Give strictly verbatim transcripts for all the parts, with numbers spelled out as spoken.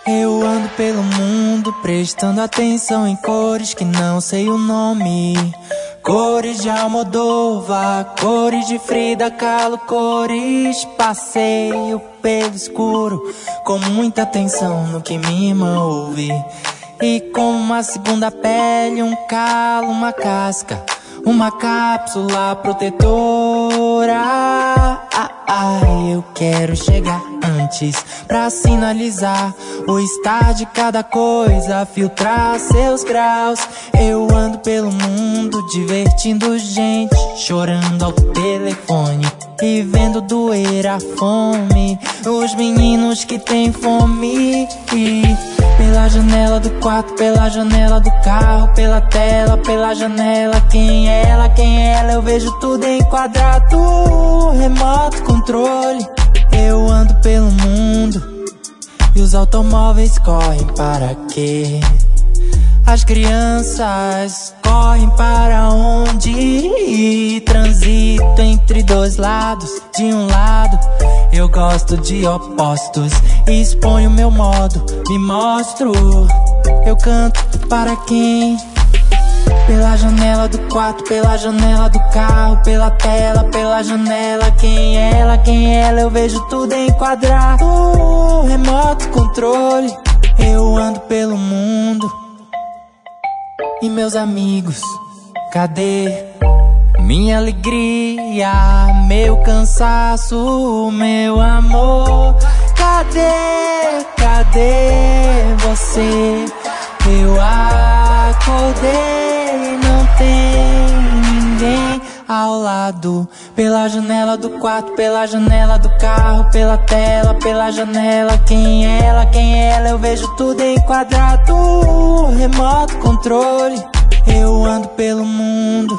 Eu ando pelo mundo prestando atenção em cores que não sei o nome. Cores de Almodóvar, cores de Frida Kahlo, cores. Passeio pelo escuro com muita atenção no que minha irmã ouve. E como uma segunda pele, um calo, uma casca, uma cápsula protetora. Ah, ah, eu quero chegar antes pra sinalizar o estar de cada coisa, filtrar seus graus. Eu ando pelo mundo divertindo gente, chorando ao telefone e vendo doer a fome. Os meninos que têm fome. Pela janela do quarto, pela janela do carro, pela tela, pela janela. Quem é ela, quem é ela? Eu vejo tudo em quadrado, remoto controle. Eu ando pelo mundo e os automóveis correm para quê? As crianças correm para onde? E transito entre dois lados. De um lado eu gosto de opostos, exponho meu modo, me mostro. Eu canto para quem? Pela janela do quarto, pela janela do carro, pela tela, pela janela. Quem é ela, quem é ela? Eu vejo tudo em quadrado, remoto controle. Eu ando pelo mundo e meus amigos, cadê minha alegria, meu cansaço, meu amor? Cadê, cadê você? Eu acordei, não tem ninguém ao lado. Pela janela do quarto, pela janela do carro, pela tela, pela janela. Quem é ela, quem é ela? Eu vejo tudo em quadrado, remoto controle. Eu ando pelo mundo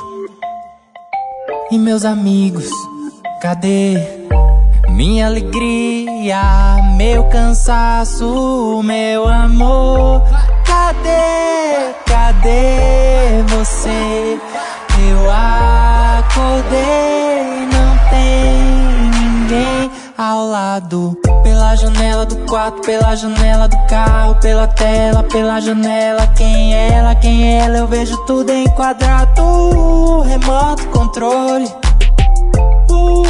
e meus amigos, cadê minha alegria, meu cansaço, meu amor? Cadê, cadê você? Eu acordei, não tem ninguém ao lado. Pela janela do quarto, pela janela do carro, pela tela, pela janela. Quem é ela, quem é ela? Eu vejo tudo em quadrado, remoto controle. uh.